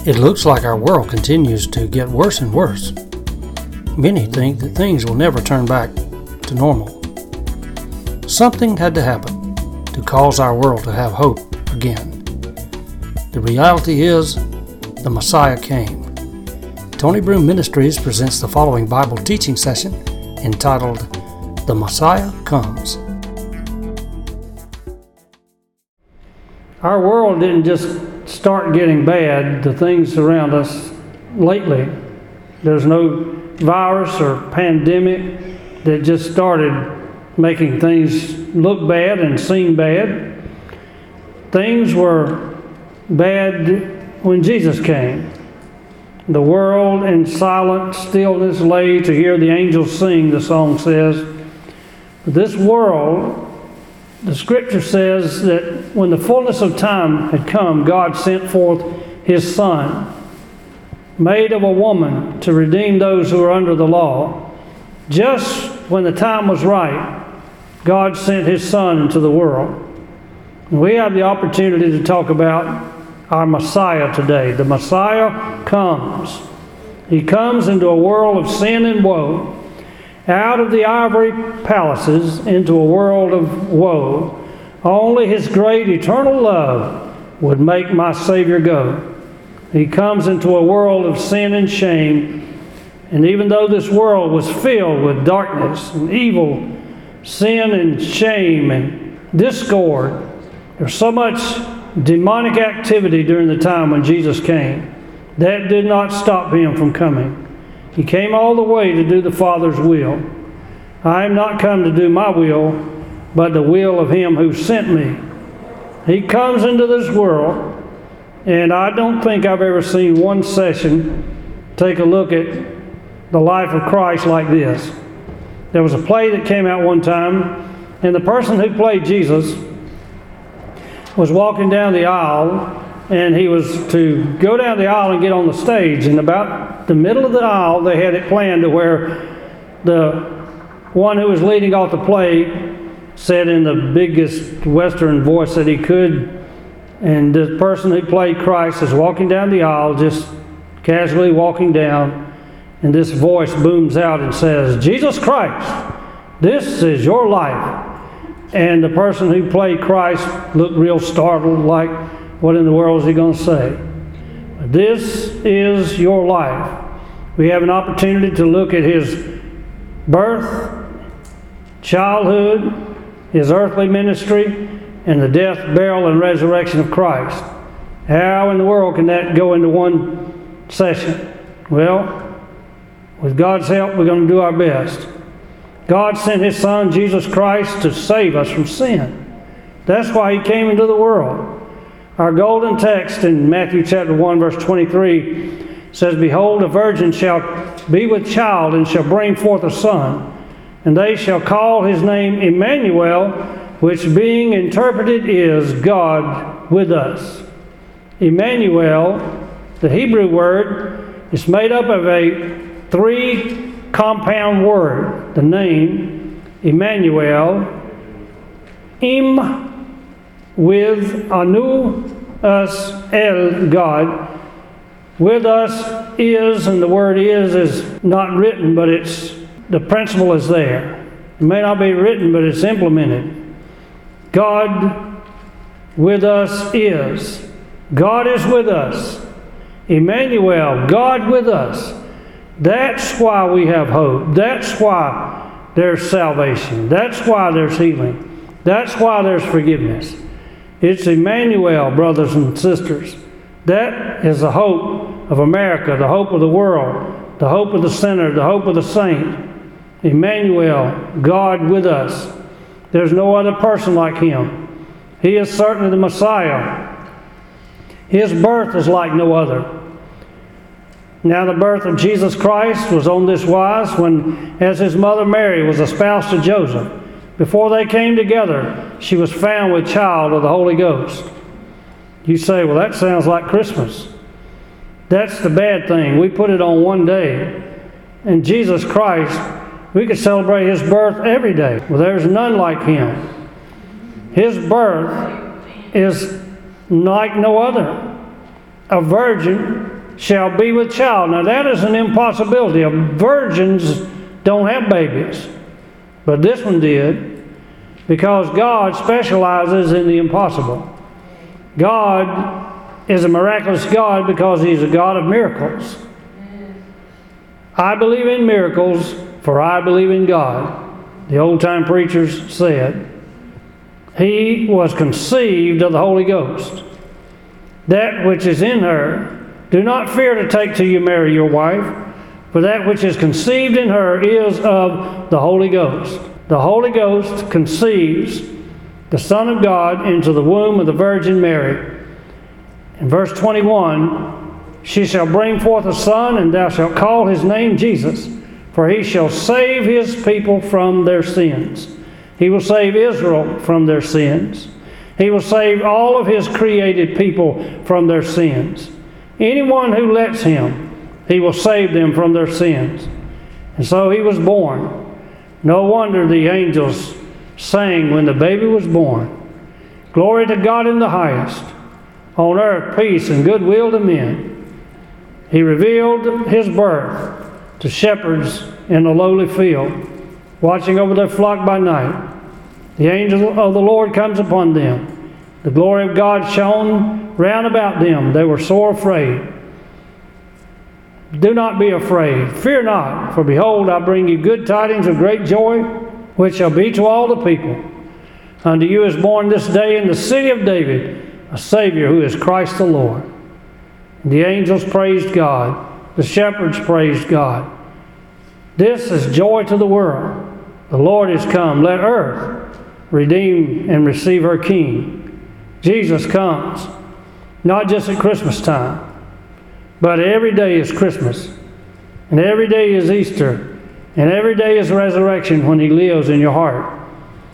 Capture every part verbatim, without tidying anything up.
It looks like our world continues to get worse and worse. Many think that things will never turn back to normal. Something had to happen to cause our world to have hope again. The reality is, the Messiah came. Tony Broom Ministries presents the following Bible teaching session entitled, The Messiah Comes. Our world didn't just start getting bad, the things around us lately. There's no virus or pandemic that just started making things look bad and seem bad. Things were bad when Jesus came. The world in silent stillness lay to hear the angels sing, the song says. This world, the scripture says that when the fullness of time had come, God sent forth His Son, made of a woman, to redeem those who are under the law. Just when the time was right, God sent His Son into the world. And we have the opportunity to talk about our Messiah today. The Messiah comes. He comes into a world of sin and woe, out of the ivory palaces into a world of woe. Only His great eternal love would make my Savior go. He comes into a world of sin and shame, and even though this world was filled with darkness and evil, sin and shame and discord, there's so much demonic activity during the time when Jesus came. That did not stop Him from coming. He came all the way to do the Father's will. I am not come to do my will, but the will of Him who sent me. He comes into this world, and I don't think I've ever seen one session take a look at the life of Christ like this. There was a play that came out one time, and the person who played Jesus was walking down the aisle, and he was to go down the aisle and get on the stage. And about the middle of the aisle, they had it planned to where the one who was leading off the play said in the biggest Western voice that he could, and the person who played Christ is walking down the aisle, just casually walking down, and this voice booms out and says, "Jesus Christ, this is your life." And the person who played Christ looked real startled, like, what in the world is he going to say? This is your life. We have an opportunity to look at His birth, childhood, His earthly ministry, and the death, burial, and resurrection of Christ. How in the world can that go into one session? Well, with God's help, we're going to do our best. God sent His Son, Jesus Christ, to save us from sin. That's why He came into the world. Our golden text in Matthew chapter one, verse twenty-three says, "Behold, a virgin shall be with child and shall bring forth a son, and they shall call His name Emmanuel, which being interpreted is God with us." Emmanuel, the Hebrew word, is made up of a three compound word. The name Emmanuel, Im, with anu, us, el, God. With us is, and the word is is not written, but it's the principle is there. It may not be written, but it's implemented. God with us is. God is with us. Emmanuel, God with us. That's why we have hope. That's why there's salvation. That's why there's healing. That's why there's forgiveness. It's Emmanuel, brothers and sisters. That is the hope of America, the hope of the world, the hope of the sinner, the hope of the saint. Emmanuel, God with us. There's no other person like Him. He is certainly the Messiah. His birth is like no other. Now the birth of Jesus Christ was on this wise when, as His mother Mary was espoused to Joseph, before they came together, she was found with child of the Holy Ghost. You say, well, that sounds like Christmas. That's the bad thing. We put it on one day. And Jesus Christ, we could celebrate His birth every day. Well, there's none like Him. His birth is like no other. A virgin shall be with child. Now that is an impossibility. Virgins don't have babies. But this one did, because God specializes in the impossible. God is a miraculous God because He's a God of miracles. I believe in miracles, for I believe in God. The old-time preachers said. He was conceived of the Holy Ghost. That which is in her, do not fear to take to you Mary your wife, for that which is conceived in her is of the Holy Ghost. The Holy Ghost conceives the Son of God into the womb of the Virgin Mary. In verse twenty-one, she shall bring forth a son, and thou shalt call his name Jesus, for he shall save his people from their sins. He will save Israel from their sins. He will save all of His created people from their sins. Anyone who lets Him, He will save them from their sins. And so He was born. No wonder the angels sang when the baby was born. Glory to God in the highest. On earth peace and goodwill to men. He revealed His birth to shepherds in a lowly field, watching over their flock by night. The angel of the Lord comes upon them. The glory of God shone round about them. They were sore afraid. Do not be afraid. Fear not, for behold, I bring you good tidings of great joy, which shall be to all the people. Unto you is born this day in the city of David a Savior, who is Christ the Lord. And the angels praised God. The shepherds praised God. This is joy to the world. The Lord is come. Let earth redeem and receive her King. Jesus comes, not just at Christmas time, but every day is Christmas, and every day is Easter, and every day is resurrection when He lives in your heart.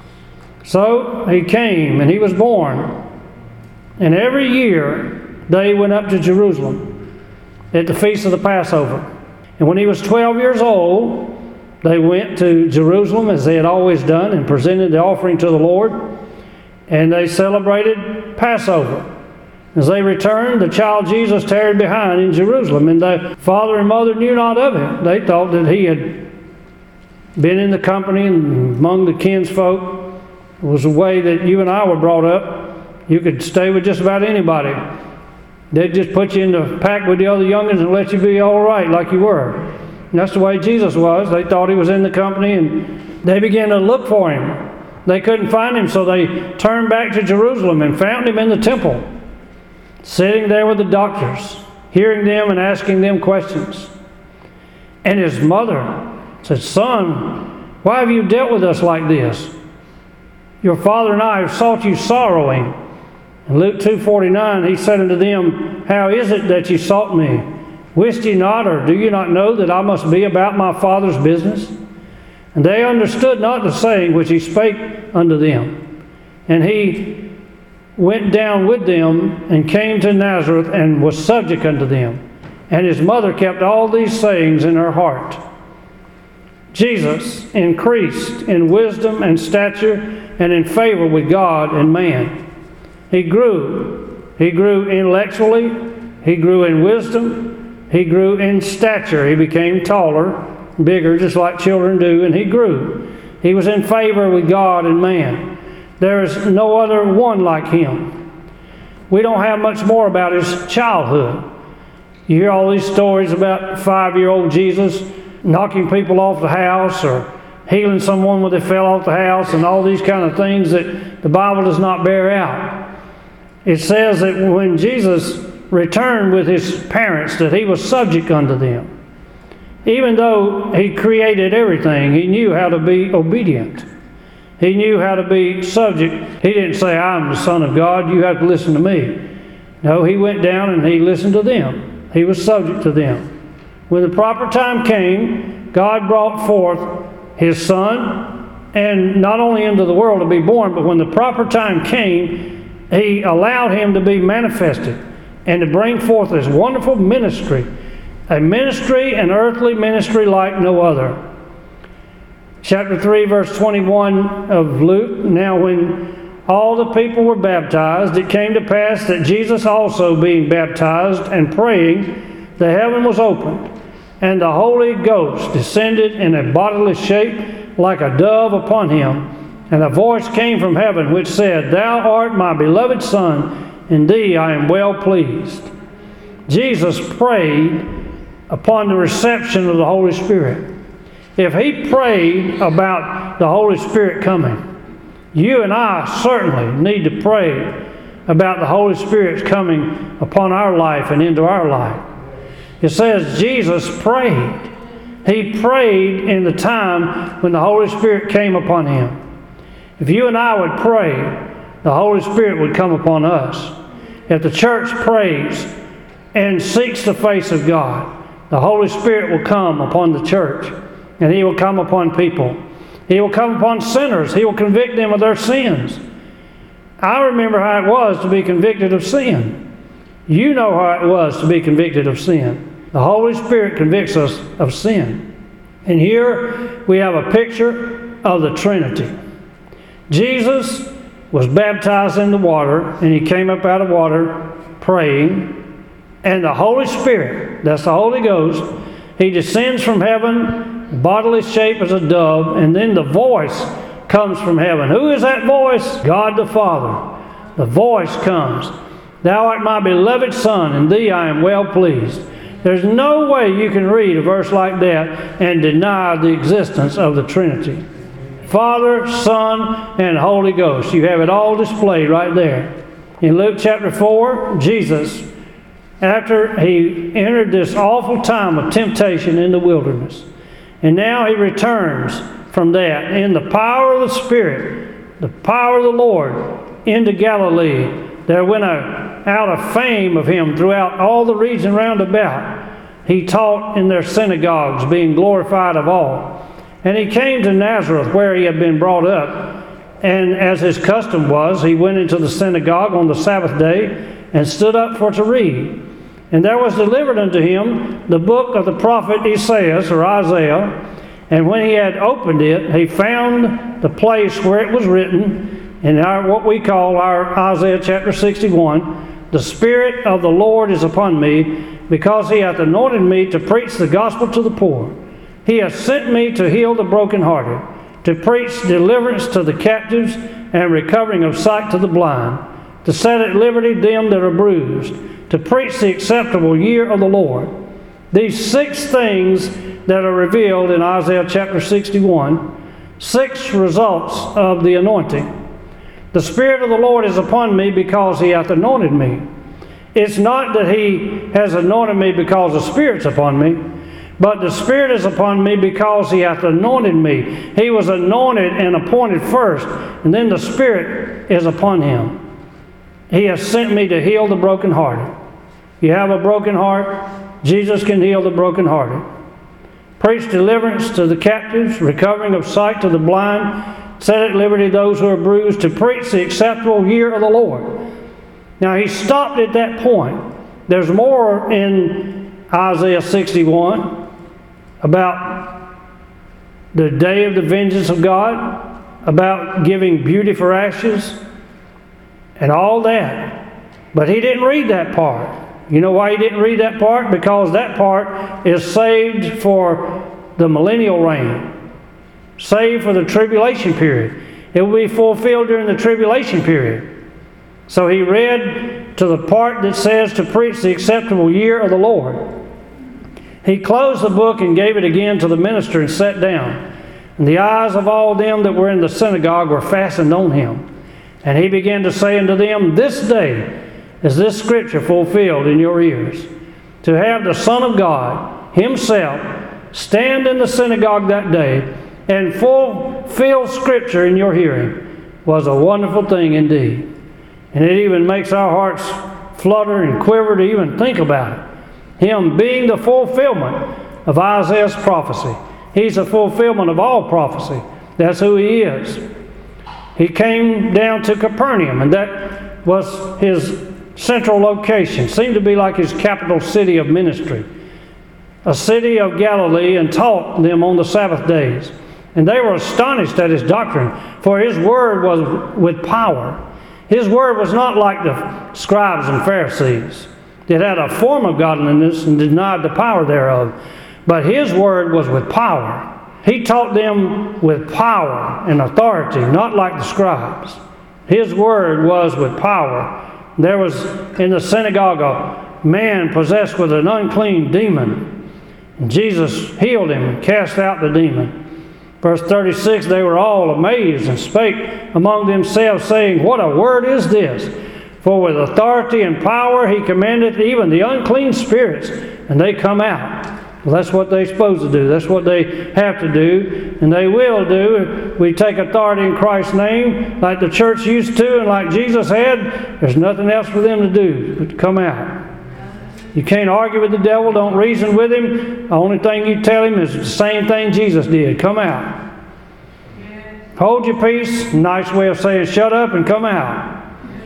So He came, and He was born, and every year they went up to Jerusalem at the feast of the Passover. And when He was twelve years old, they went to Jerusalem, as they had always done, and presented the offering to the Lord, and they celebrated Passover. As they returned, the child Jesus tarried behind in Jerusalem, and the father and mother knew not of Him. They thought that He had been in the company and among the kinsfolk. It was a way that you and I were brought up. You could stay with just about anybody. They'd just put you in the pack with the other youngins and let you be all right like you were. And that's the way Jesus was. They thought He was in the company, and they began to look for Him. They couldn't find Him, so they turned back to Jerusalem and found Him in the temple, sitting there with the doctors, hearing them and asking them questions. And His mother said, Son, why have you dealt with us like this? Your father and I have sought you sorrowing. In Luke two forty-nine, He said unto them, How is it that ye sought me? Wist ye not, or do you not know that I must be about my Father's business? And they understood not the saying which He spake unto them. And He went down with them, and came to Nazareth, and was subject unto them. And His mother kept all these sayings in her heart. Jesus increased in wisdom and stature, and in favor with God and man. He grew. He grew intellectually. He grew in wisdom. He grew in stature. He became taller, bigger, just like children do, and He grew. He was in favor with God and man. There is no other one like Him. We don't have much more about His childhood. You hear all these stories about five-year-old Jesus knocking people off the house, or healing someone when they fell off the house, and all these kind of things that the Bible does not bear out. It says that when Jesus returned with His parents, that He was subject unto them. Even though He created everything, He knew how to be obedient. He knew how to be subject. He didn't say, I'm the Son of God, you have to listen to me. No, He went down and He listened to them. He was subject to them. When the proper time came, God brought forth His Son, and not only into the world to be born, but when the proper time came, He allowed Him to be manifested and to bring forth this wonderful ministry, a ministry, an earthly ministry like no other. Chapter three, verse twenty-one of Luke, Now when all the people were baptized, it came to pass that Jesus also, being baptized and praying, the heaven was opened, and the Holy Ghost descended in a bodily shape like a dove upon him. And a voice came from heaven which said, Thou art my beloved Son, in thee I am well pleased. Jesus prayed upon the reception of the Holy Spirit. If he prayed about the Holy Spirit coming, you and I certainly need to pray about the Holy Spirit's coming upon our life and into our life. It says Jesus prayed. He prayed in the time when the Holy Spirit came upon him. If you and I would pray, the Holy Spirit would come upon us. If the church prays and seeks the face of God, the Holy Spirit will come upon the church, and he will come upon people. He will come upon sinners. He will convict them of their sins. I remember how it was to be convicted of sin. You know how it was to be convicted of sin. The Holy Spirit convicts us of sin. And here we have a picture of the Trinity. Jesus was baptized in the water, and he came up out of water praying. And the Holy Spirit, that's the Holy Ghost, he descends from heaven, bodily shape as a dove, and then the voice comes from heaven. Who is that voice? God the Father. The voice comes. Thou art my beloved Son, in thee I am well pleased. There's no way you can read a verse like that and deny the existence of the Trinity. Father, Son, and Holy Ghost. You have it all displayed right there. In Luke chapter four, Jesus, after he entered this awful time of temptation in the wilderness, and now he returns from that in the power of the Spirit, the power of the Lord, into Galilee. There went a, out a fame of him throughout all the region round about. He taught in their synagogues, being glorified of all. And he came to Nazareth, where he had been brought up. And as his custom was, he went into the synagogue on the Sabbath day and stood up for to read. And there was delivered unto him the book of the prophet Esaias, or Isaiah. And when he had opened it, he found the place where it was written, in our, what we call our Isaiah chapter sixty-one, The Spirit of the Lord is upon me, because he hath anointed me to preach the gospel to the poor. He hath sent me to heal the brokenhearted, to preach deliverance to the captives, and recovering of sight to the blind, to set at liberty them that are bruised, to preach the acceptable year of the Lord. These six things that are revealed in Isaiah chapter sixty-one, six results of the anointing. The Spirit of the Lord is upon me because he hath anointed me. It's not that he has anointed me because the Spirit's upon me, but the Spirit is upon me because he hath anointed me. He was anointed and appointed first, and then the Spirit is upon him. He has sent me to heal the brokenhearted. You have a broken heart, Jesus can heal the brokenhearted. Preach deliverance to the captives, recovering of sight to the blind, set at liberty those who are bruised, to preach the acceptable year of the Lord. Now he stopped at that point. There's more in Isaiah sixty-one about the day of the vengeance of God, about giving beauty for ashes, and all that. But he didn't read that part. You know why he didn't read that part? Because that part is saved for the millennial reign, saved for the tribulation period. It will be fulfilled during the tribulation period. So he read to the part that says to preach the acceptable year of the Lord. He closed the book and gave it again to the minister and sat down. And the eyes of all them that were in the synagogue were fastened on him. And he began to say unto them, This day is this scripture fulfilled in your ears. To have the Son of God himself stand in the synagogue that day and fulfill scripture in your hearing was a wonderful thing indeed. And it even makes our hearts flutter and quiver to even think about it. Him being the fulfillment of Isaiah's prophecy. He's the fulfillment of all prophecy. That's who he is. He came down to Capernaum, and that was his central location. Seemed to be like his capital city of ministry. A city of Galilee, and taught them on the Sabbath days. And they were astonished at his doctrine, for his word was with power. His word was not like the scribes and Pharisees. that had a form of godliness and denied the power thereof. But his word was with power. He taught them with power and authority, not like the scribes. His word was with power. There was in the synagogue a man possessed with an unclean demon. And Jesus healed him and cast out the demon. Verse thirty-six, they were all amazed and spake among themselves, saying, What a word is this! For with authority and power he commandeth even the unclean spirits, and they come out. Well, that's what they're supposed to do. That's what they have to do, and they will do. If we take authority in Christ's name, like the church used to and like Jesus had, there's nothing else for them to do but to come out. You can't argue with the devil. Don't reason with him. The only thing you tell him is the same thing Jesus did. Come out. Hold your peace. Nice way of saying shut up and come out.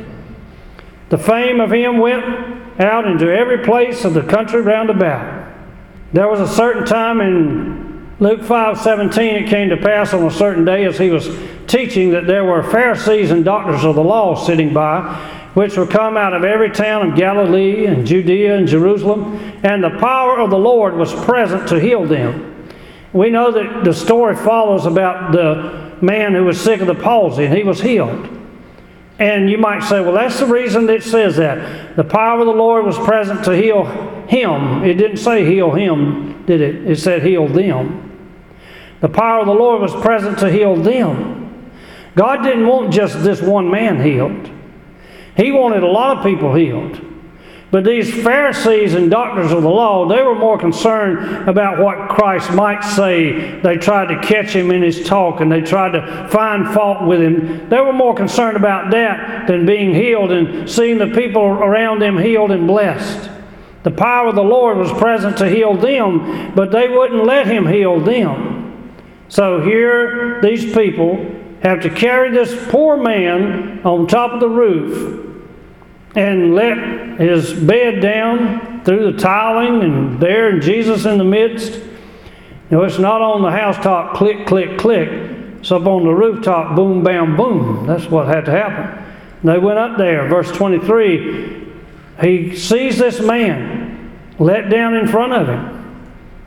The fame of him went out into every place of the country round about. There was a certain time in Luke five seventeen, it came to pass on a certain day as he was teaching that there were Pharisees and doctors of the law sitting by, which were come out of every town of Galilee and Judea and Jerusalem, and the power of the Lord was present to heal them. We know that the story follows about the man who was sick of the palsy, and he was healed. And you might say, well, that's the reason it says that. The power of the Lord was present to heal him. It didn't say heal him, did it? It said heal them. The power of the Lord was present to heal them. God didn't want just this one man healed. He wanted a lot of people healed. But these Pharisees and doctors of the law, they were more concerned about what Christ might say. They tried to catch him in his talk, and they tried to find fault with him. They were more concerned about that than being healed and seeing the people around them healed and blessed. The power of the Lord was present to heal them, but they wouldn't let him heal them. So here, these people have to carry this poor man on top of the roof and let his bed down through the tiling, and there and Jesus in the midst. You know, it's not on the housetop, click, click, click. It's up on the rooftop, boom, bam, boom. That's what had to happen. They went up there, verse twenty-three. He sees this man let down in front of him.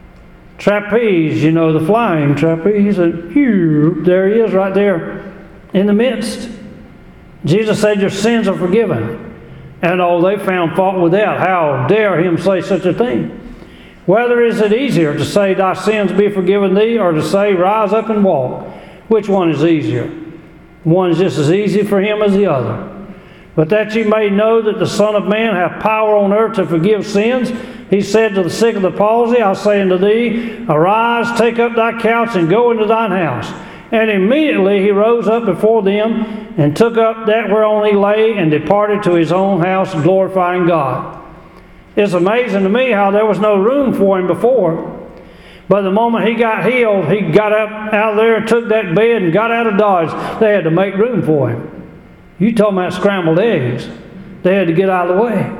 Trapeze, you know, the flying trapeze. And whew, there he is right there in the midst. Jesus said, your sins are forgiven. And oh, they found fault with that. How dare him say such a thing? Whether is it easier to say, thy sins be forgiven thee, or to say, rise up and walk? Which one is easier? One is just as easy for him as the other. But that ye may know that the Son of Man hath power on earth to forgive sins, he said to the sick of the palsy, I say unto thee, arise, take up thy couch, and go into thine house. And immediately he rose up before them, and took up that whereon he lay, and departed to his own house, glorifying God. It's amazing to me how there was no room for him before. But the moment he got healed, he got up out of there, took that bed, and got out of Dodge. They had to make room for him. You talking about scrambled eggs. They had to get out of the way.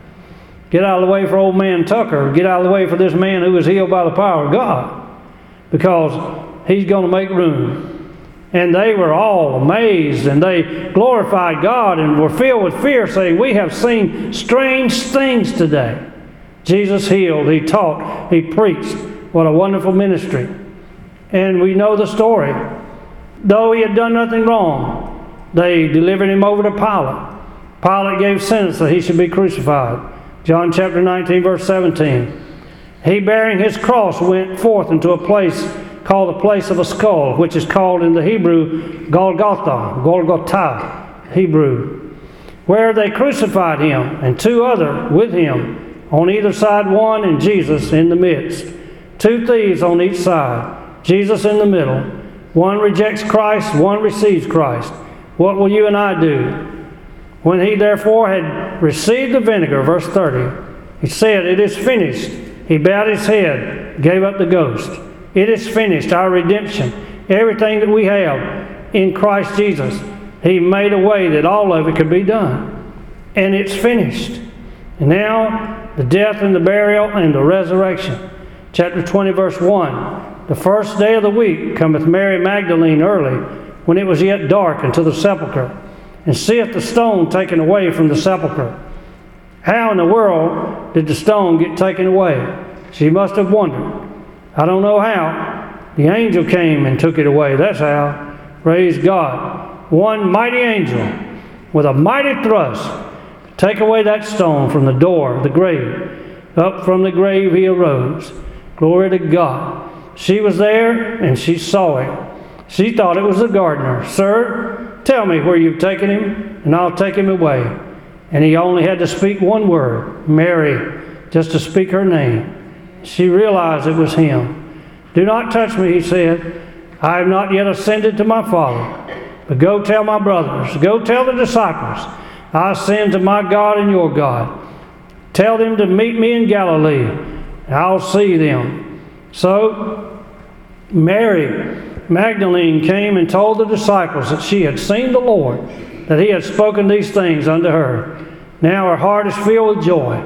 Get out of the way for old man Tucker. Get out of the way for this man who was healed by the power of God. Because he's going to make room. And they were all amazed, and they glorified God and were filled with fear, saying, we have seen strange things today. Jesus healed, he taught, he preached. What a wonderful ministry. And we know the story. Though he had done nothing wrong, they delivered him over to Pilate. Pilate gave sentence that he should be crucified. John chapter nineteen, verse seventeen. He, bearing his cross, went forth into a place called the place of a skull, which is called in the Hebrew Golgotha, Golgotha, Hebrew, where they crucified him, and two other with him, on either side one, and Jesus in the midst. Two thieves on each side, Jesus in the middle. One rejects Christ, one receives Christ. What will you and I do? When he therefore had received the vinegar, verse thirty, he said, it is finished. He bowed his head, gave up the ghost. It is finished, our redemption. Everything that we have in Christ Jesus, he made a way that all of it could be done. And it's finished. And now, the death and the burial and the resurrection. Chapter twenty, verse one. The first day of the week cometh Mary Magdalene early, when it was yet dark, unto the sepulchre, and seeth the stone taken away from the sepulchre. How in the world did the stone get taken away? She must have wondered. I don't know how. The angel came and took it away. That's how. Praise God. One mighty angel with a mighty thrust to take away that stone from the door of the grave. Up from the grave he arose. Glory to God. She was there and she saw him. She thought it was the gardener. Sir, tell me where you've taken him, and I'll take him away. And he only had to speak one word, Mary, just to speak her name. She realized it was him. Do not touch me, he said. I have not yet ascended to my Father. But go tell my brothers, go tell the disciples, I ascend to my God and your God. Tell them to meet me in Galilee, and I'll see them. So Mary Magdalene came and told the disciples that she had seen the Lord, that he had spoken these things unto her. Now her heart is filled with joy.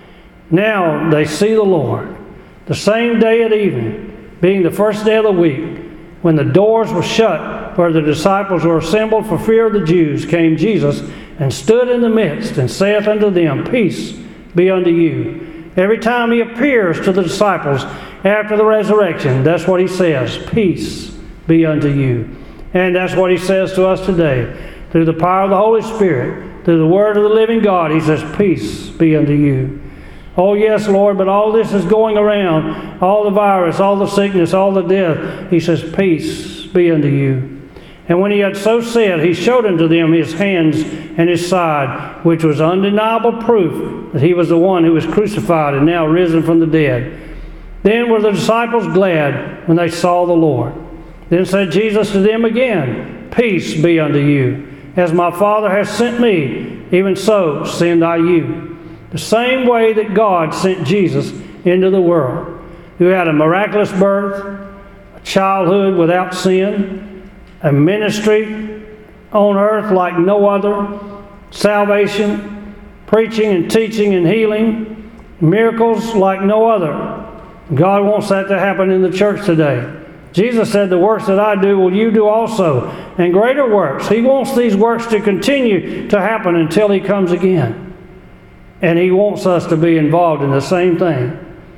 Now they see the Lord. The same day at evening, being the first day of the week, when the doors were shut where the disciples were assembled for fear of the Jews, came Jesus and stood in the midst and saith unto them, Peace be unto you. Every time he appears to the disciples after the resurrection, that's what he says, Peace be unto you. And that's what he says to us today. Through the power of the Holy Spirit, through the word of the living God, he says, Peace be unto you. Oh, yes, Lord, but all this is going around, all the virus, all the sickness, all the death. He says, Peace be unto you. And when he had so said, he showed unto them his hands and his side, which was undeniable proof that he was the one who was crucified and now risen from the dead. Then were the disciples glad when they saw the Lord. Then said Jesus to them again, Peace be unto you. As my Father has sent me, even so send I you. The same way that God sent Jesus into the world, who had a miraculous birth, a childhood without sin, a ministry on earth like no other, salvation, preaching and teaching and healing, miracles like no other. God wants that to happen in the church today. Jesus said, the works that I do will you do also, and greater works. He wants these works to continue to happen until he comes again. And he wants us to be involved in the same thing.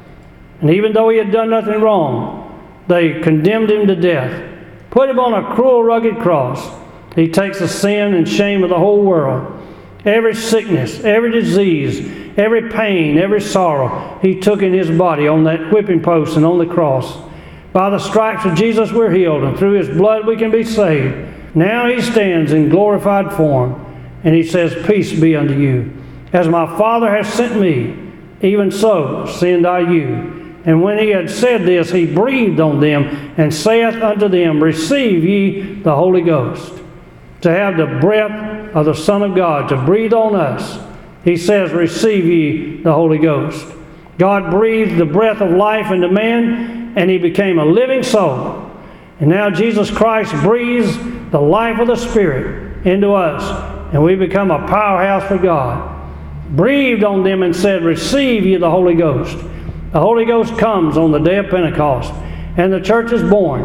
And even though he had done nothing wrong, they condemned him to death, put him on a cruel, rugged cross. He takes the sin and shame of the whole world. Every sickness, every disease, every pain, every sorrow, he took in his body on that whipping post and on the cross. By the stripes of Jesus we're healed, and through his blood we can be saved. Now he stands in glorified form, and he says, Peace be unto you. As my Father has sent me, even so send I you. And when he had said this, he breathed on them, and saith unto them, Receive ye the Holy Ghost. To have the breath of the Son of God, to breathe on us, he says, Receive ye the Holy Ghost. God breathed the breath of life into man, and he became a living soul. And now Jesus Christ breathes the life of the Spirit into us, and we become a powerhouse for God. Breathed on them and said, Receive ye the Holy Ghost. The Holy Ghost comes on the day of Pentecost, and the church is born,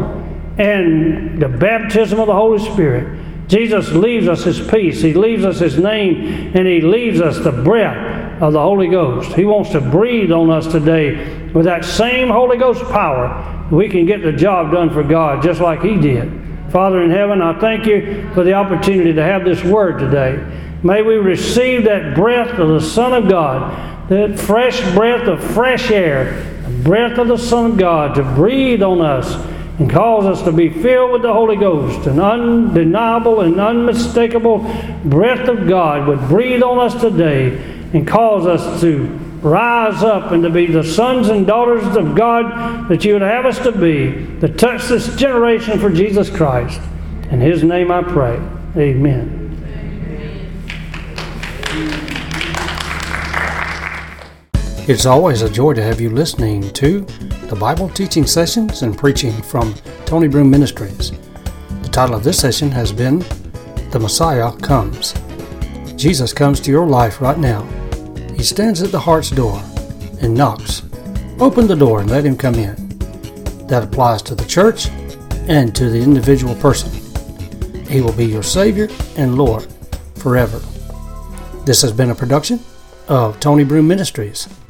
and the baptism of the Holy Spirit. Jesus leaves us his peace. He leaves us his name, and he leaves us the breath of the Holy Ghost. He wants to breathe on us today with that same Holy Ghost power. We can get the job done for God just like he did. Father in heaven, I thank you for the opportunity to have this word today. May we receive that breath of the Son of God, that fresh breath of fresh air, the breath of the Son of God to breathe on us and cause us to be filled with the Holy Ghost. An undeniable and unmistakable breath of God would breathe on us today and cause us to rise up and to be the sons and daughters of God that you would have us to be, to touch this generation for Jesus Christ. In his name I pray. Amen. It's always a joy to have you listening to the Bible teaching sessions and preaching from Tony Broom Ministries. The title of this session has been The Messiah Comes. Jesus comes to your life right now. He stands at the heart's door and knocks. Open the door and let him come in. That applies to the church and to the individual person. He will be your Savior and Lord forever. This has been a production of Tony Broom Ministries.